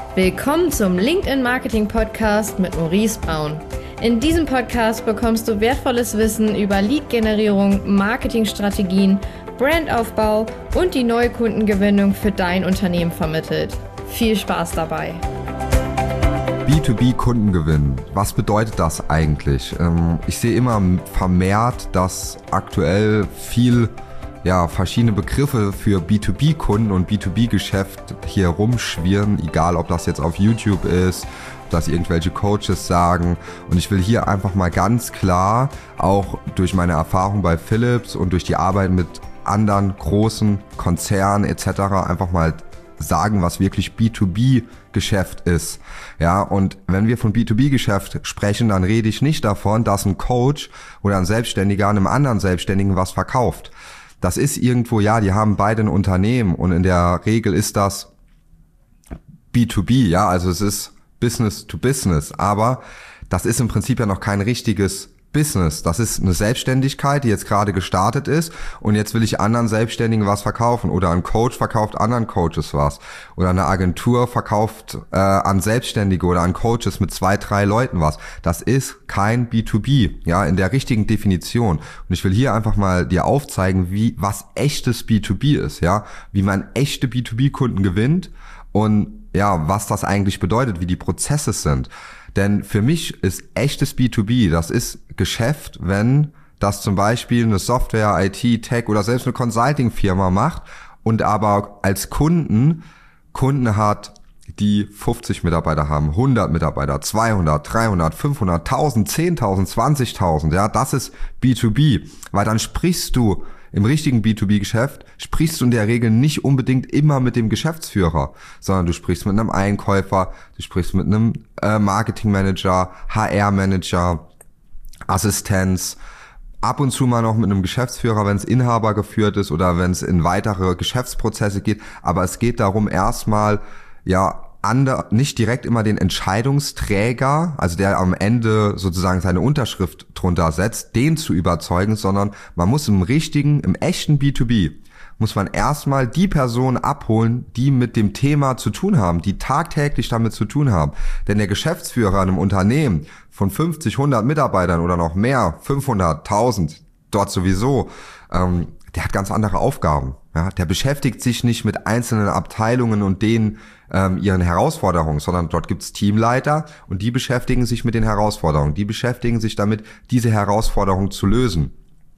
Willkommen zum LinkedIn Marketing Podcast mit Maurice Braun. In diesem Podcast bekommst du wertvolles Wissen über Lead-Generierung, Marketingstrategien, Brandaufbau und die neue Kundengewinnung für dein Unternehmen vermittelt. Viel Spaß dabei! B2B-Kundengewinn, was bedeutet das eigentlich? Ich sehe immer vermehrt, dass aktuell viel verschiedene Begriffe für B2B-Kunden und B2B-Geschäft hier rumschwirren, egal ob das jetzt auf YouTube ist, ob das irgendwelche Coaches sagen. Und ich will hier einfach mal ganz klar, auch durch meine Erfahrung bei Philips und durch die Arbeit mit anderen großen Konzernen etc. einfach mal sagen, was wirklich B2B-Geschäft ist. Ja, und wenn wir von B2B-Geschäft sprechen, dann rede ich nicht davon, dass ein Coach oder ein Selbstständiger einem anderen Selbstständigen was verkauft. Das ist irgendwo, die haben beide ein Unternehmen und in der Regel ist das B2B, also es ist Business to Business, aber das ist im Prinzip ja noch kein richtiges Business. Das ist eine Selbstständigkeit, die jetzt gerade gestartet ist und jetzt will ich anderen Selbstständigen was verkaufen oder ein Coach verkauft anderen Coaches was oder eine Agentur verkauft an Selbstständige oder an Coaches mit 2, 3 Leuten was. Das ist kein B2B, in der richtigen Definition. Und ich will hier einfach mal dir aufzeigen, was echtes B2B ist, wie man echte B2B-Kunden gewinnt und was das eigentlich bedeutet, wie die Prozesse sind. Denn für mich ist echtes B2B, das ist Geschäft, wenn das zum Beispiel eine Software, IT, Tech oder selbst eine Consulting-Firma macht und aber als Kunden hat, die 50 Mitarbeiter haben, 100 Mitarbeiter, 200, 300, 500, 1000, 10.000, 20.000, das ist B2B, weil dann sprichst du im richtigen B2B-Geschäft sprichst du in der Regel nicht unbedingt immer mit dem Geschäftsführer, sondern du sprichst mit einem Einkäufer, du sprichst mit einem Marketingmanager, HR-Manager, Assistenz, ab und zu mal noch mit einem Geschäftsführer, wenn es Inhaber geführt ist oder wenn es in weitere Geschäftsprozesse geht. Aber es geht darum, erstmal nicht direkt immer den Entscheidungsträger, also der am Ende sozusagen seine Unterschrift drunter setzt, den zu überzeugen, sondern man muss im echten B2B, muss man erstmal die Personen abholen, die mit dem Thema zu tun haben, die tagtäglich damit zu tun haben. Denn der Geschäftsführer in einem Unternehmen von 50, 100 Mitarbeitern oder noch mehr, 500, 1000, dort sowieso, der hat ganz andere Aufgaben. Der beschäftigt sich nicht mit einzelnen Abteilungen und denen ihren Herausforderungen, sondern dort gibt's Teamleiter und die beschäftigen sich mit den Herausforderungen. Die beschäftigen sich damit, diese Herausforderungen zu lösen.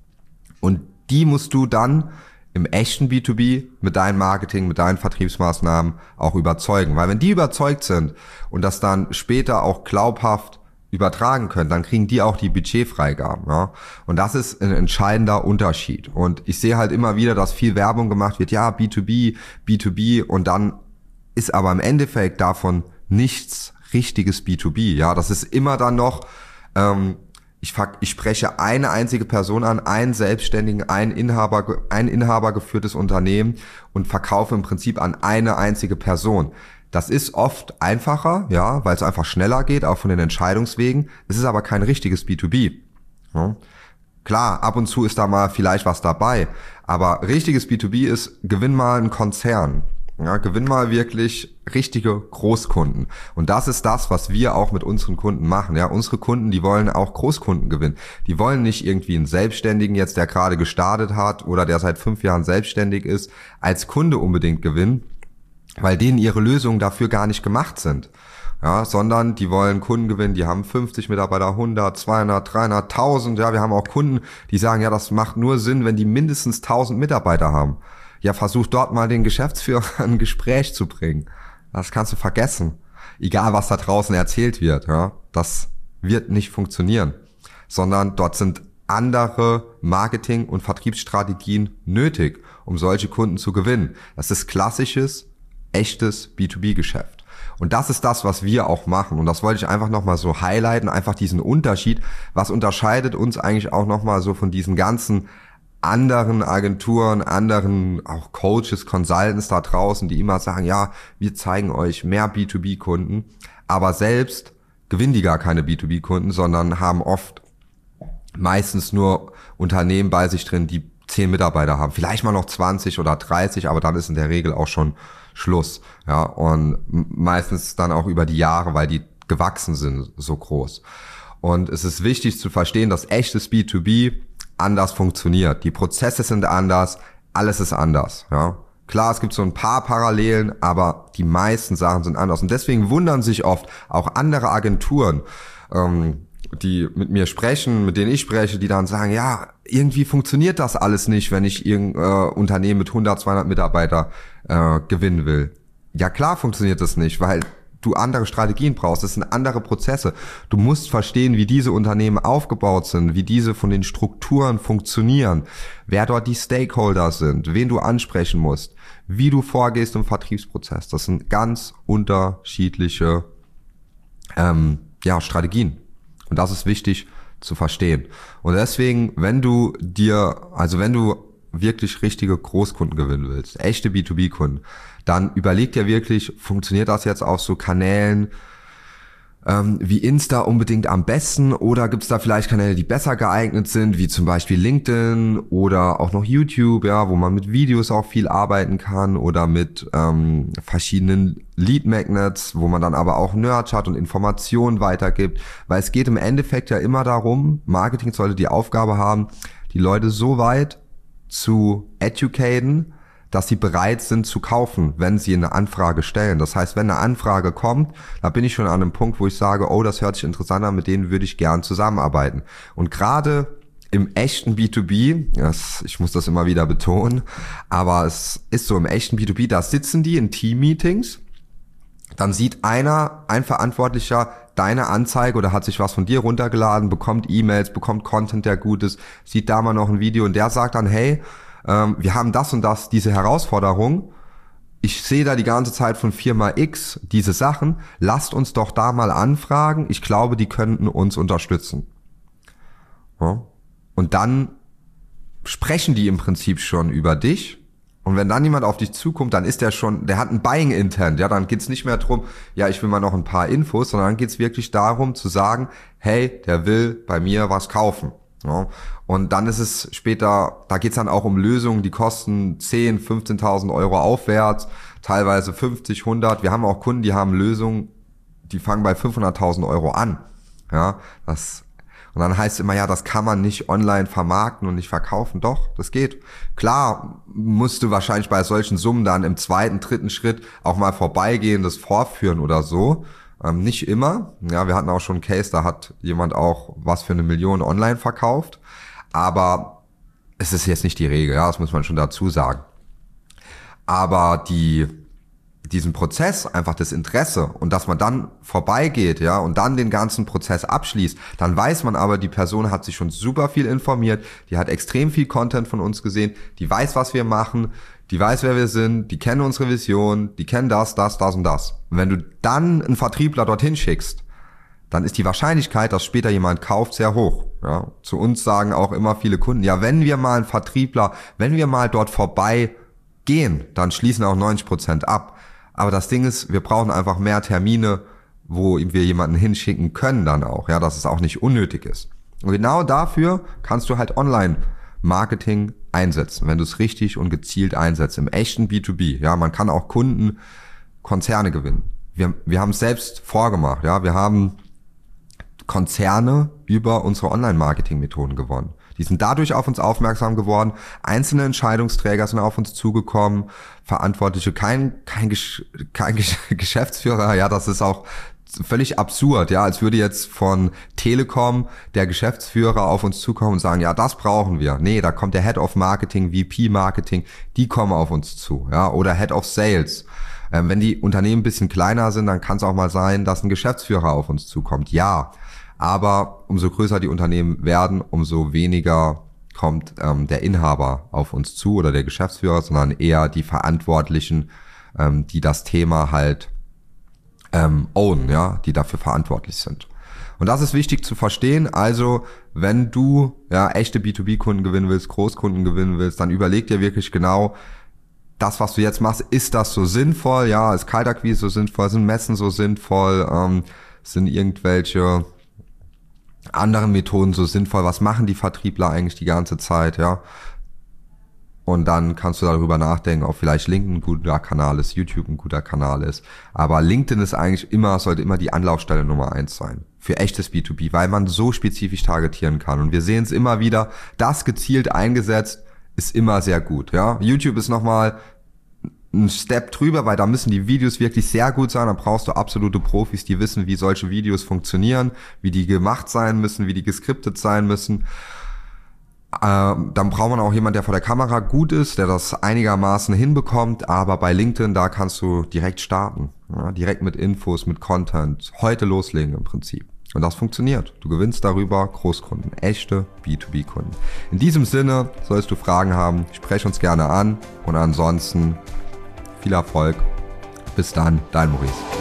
Und die musst du dann im echten B2B mit deinem Marketing, mit deinen Vertriebsmaßnahmen auch überzeugen. Weil wenn die überzeugt sind und das dann später auch glaubhaft übertragen können, dann kriegen die auch die Budgetfreigaben. Und das ist ein entscheidender Unterschied. Und ich sehe halt immer wieder, dass viel Werbung gemacht wird, B2B, B2B und dann ist aber im Endeffekt davon nichts richtiges B2B. Das ist immer dann noch, ich spreche eine einzige Person an, einen Selbstständigen, ein Inhaber geführtes Unternehmen und verkaufe im Prinzip an eine einzige Person. Das ist oft einfacher, weil es einfach schneller geht, auch von den Entscheidungswegen. Es ist aber kein richtiges B2B. Klar, ab und zu ist da mal vielleicht was dabei, aber richtiges B2B ist, gewinn mal einen Konzern. Gewinn mal wirklich richtige Großkunden. Und das ist das, was wir auch mit unseren Kunden machen. Unsere Kunden, die wollen auch Großkunden gewinnen. Die wollen nicht irgendwie einen Selbstständigen jetzt, der gerade gestartet hat oder der seit 5 Jahren selbstständig ist, als Kunde unbedingt gewinnen, weil denen ihre Lösungen dafür gar nicht gemacht sind. Sondern die wollen Kunden gewinnen, die haben 50 Mitarbeiter, 100, 200, 300, 1000. Wir haben auch Kunden, die sagen, das macht nur Sinn, wenn die mindestens 1000 Mitarbeiter haben. Versuch dort mal den Geschäftsführer in ein Gespräch zu bringen. Das kannst du vergessen. Egal, was da draußen erzählt wird, das wird nicht funktionieren. Sondern dort sind andere Marketing- und Vertriebsstrategien nötig, um solche Kunden zu gewinnen. Das ist klassisches, echtes B2B-Geschäft. Und das ist das, was wir auch machen. Und das wollte ich einfach nochmal so highlighten, einfach diesen Unterschied. Was unterscheidet uns eigentlich auch nochmal so von diesen ganzen anderen Agenturen, anderen auch Coaches, Consultants da draußen, die immer sagen, wir zeigen euch mehr B2B-Kunden, aber selbst gewinnen die gar keine B2B-Kunden, sondern haben meistens nur Unternehmen bei sich drin, die 10 Mitarbeiter haben, vielleicht mal noch 20 oder 30, aber dann ist in der Regel auch schon Schluss. Ja, und meistens dann auch über die Jahre, weil die gewachsen sind, so groß. Und es ist wichtig zu verstehen, dass echtes B2B anders funktioniert. Die Prozesse sind anders, alles ist anders. Ja. Klar, es gibt so ein paar Parallelen, aber die meisten Sachen sind anders. Und deswegen wundern sich oft auch andere Agenturen, die mit mir sprechen, mit denen ich spreche, die dann sagen, ja, irgendwie funktioniert das alles nicht, wenn ich irgendein Unternehmen mit 100, 200 Mitarbeiter gewinnen will. Ja klar funktioniert das nicht, weil du andere Strategien brauchst, das sind andere Prozesse. Du musst verstehen, wie diese Unternehmen aufgebaut sind, wie diese von den Strukturen funktionieren, wer dort die Stakeholder sind, wen du ansprechen musst, wie du vorgehst im Vertriebsprozess. Das sind ganz unterschiedliche Strategien. Und das ist wichtig zu verstehen. Und deswegen, wenn du wirklich richtige Großkunden gewinnen willst, echte B2B-Kunden, dann überleg dir wirklich, funktioniert das jetzt auf so Kanälen wie Insta unbedingt am besten, oder gibt es da vielleicht Kanäle, die besser geeignet sind, wie zum Beispiel LinkedIn oder auch noch YouTube, ja, wo man mit Videos auch viel arbeiten kann, oder mit verschiedenen Lead Magnets, wo man dann aber auch Nurture hat und Informationen weitergibt, weil es geht im Endeffekt ja immer darum, Marketing sollte die Aufgabe haben, die Leute so weit zu educaten, dass sie bereit sind zu kaufen, wenn sie eine Anfrage stellen. Das heißt, wenn eine Anfrage kommt, da bin ich schon an einem Punkt, wo ich sage, oh, das hört sich interessant an, mit denen würde ich gern zusammenarbeiten. Und gerade im echten B2B, ich muss das immer wieder betonen, aber es ist so, im echten B2B, da sitzen die in Team-Meetings, dann sieht ein Verantwortlicher deine Anzeige oder hat sich was von dir runtergeladen, bekommt E-Mails, bekommt Content, der gut ist, sieht da mal noch ein Video und der sagt dann, hey, wir haben das und das, diese Herausforderung, ich sehe da die ganze Zeit von Firma X diese Sachen, lasst uns doch da mal anfragen, ich glaube, die könnten uns unterstützen. Ja. Und dann sprechen die im Prinzip schon über dich, und wenn dann jemand auf dich zukommt, dann ist der hat ein Buying Intent, ja, dann geht's nicht mehr drum, ja, ich will mal noch ein paar Infos, sondern dann geht's wirklich darum zu sagen, hey, der will bei mir was kaufen. Ja, und dann ist es später, da geht's dann auch um Lösungen, die kosten 10.000, 15.000 Euro aufwärts, teilweise 50, 100. Wir haben auch Kunden, die haben Lösungen, die fangen bei 500.000 Euro an. Ja, und dann heißt es immer, ja, das kann man nicht online vermarkten und nicht verkaufen. Doch, das geht. Klar musst du wahrscheinlich bei solchen Summen dann im zweiten, dritten Schritt auch mal vorbeigehen, das vorführen oder so. Nicht immer. Ja, wir hatten auch schon einen Case, da hat jemand auch was für 1 Million online verkauft. Aber es ist jetzt nicht die Regel, ja, das muss man schon dazu sagen. Aber diesen Prozess, einfach das Interesse und dass man dann vorbeigeht, ja, und dann den ganzen Prozess abschließt, dann weiß man aber, die Person hat sich schon super viel informiert, die hat extrem viel Content von uns gesehen, die weiß, was wir machen, die weiß, wer wir sind, die kennen unsere Vision, die kennen das und das. Und wenn du dann einen Vertriebler dorthin schickst, dann ist die Wahrscheinlichkeit, dass später jemand kauft, sehr hoch. Ja, zu uns sagen auch immer viele Kunden, ja, wenn wir mal dort vorbeigehen, dann schließen auch 90% ab. Aber das Ding ist, wir brauchen einfach mehr Termine, wo wir jemanden hinschicken können dann auch, ja, dass es auch nicht unnötig ist. Und genau dafür kannst du halt Online-Marketing einsetzen, wenn du es richtig und gezielt einsetzt, im echten B2B. Ja, man kann auch Kunden, Konzerne gewinnen. Wir haben es selbst vorgemacht, ja, wir haben Konzerne über unsere Online-Marketing-Methoden gewonnen. Die sind dadurch auf uns aufmerksam geworden. Einzelne Entscheidungsträger sind auf uns zugekommen, Verantwortliche, kein Geschäftsführer. Ja, das ist auch völlig absurd. Ja, als würde jetzt von Telekom der Geschäftsführer auf uns zukommen und sagen, ja, das brauchen wir. Nee, da kommt der Head of Marketing, VP Marketing, die kommen auf uns zu. Ja, oder Head of Sales. Wenn die Unternehmen ein bisschen kleiner sind, dann kann es auch mal sein, dass ein Geschäftsführer auf uns zukommt. Ja, aber umso größer die Unternehmen werden, umso weniger kommt der Inhaber auf uns zu oder der Geschäftsführer, sondern eher die Verantwortlichen, die das Thema halt own, ja, die dafür verantwortlich sind. Und das ist wichtig zu verstehen. Also, wenn du ja echte B2B-Kunden gewinnen willst, Großkunden gewinnen willst, dann überleg dir wirklich genau, das, was du jetzt machst, ist das so sinnvoll? Ja, ist Kaltakquise so sinnvoll? Sind Messen so sinnvoll? Sind irgendwelche anderen Methoden so sinnvoll? Was machen die Vertriebler eigentlich die ganze Zeit? Ja. Und dann kannst du darüber nachdenken, ob vielleicht LinkedIn ein guter Kanal ist, YouTube ein guter Kanal ist. Aber LinkedIn ist eigentlich sollte immer die Anlaufstelle Nummer 1 sein. Für echtes B2B, weil man so spezifisch targetieren kann. Und wir sehen es immer wieder, das gezielt eingesetzt ist immer sehr gut. Ja, YouTube ist nochmal ein Step drüber, weil da müssen die Videos wirklich sehr gut sein. Da brauchst du absolute Profis, die wissen, wie solche Videos funktionieren, wie die gemacht sein müssen, wie die geskriptet sein müssen. Dann braucht man auch jemand, der vor der Kamera gut ist, der das einigermaßen hinbekommt, aber bei LinkedIn, da kannst du direkt starten, ja, direkt mit Infos, mit Content, heute loslegen im Prinzip. Und das funktioniert. Du gewinnst darüber Großkunden, echte B2B-Kunden. In diesem Sinne, solltest du Fragen haben, sprech uns gerne an und ansonsten viel Erfolg. Bis dann, dein Maurice.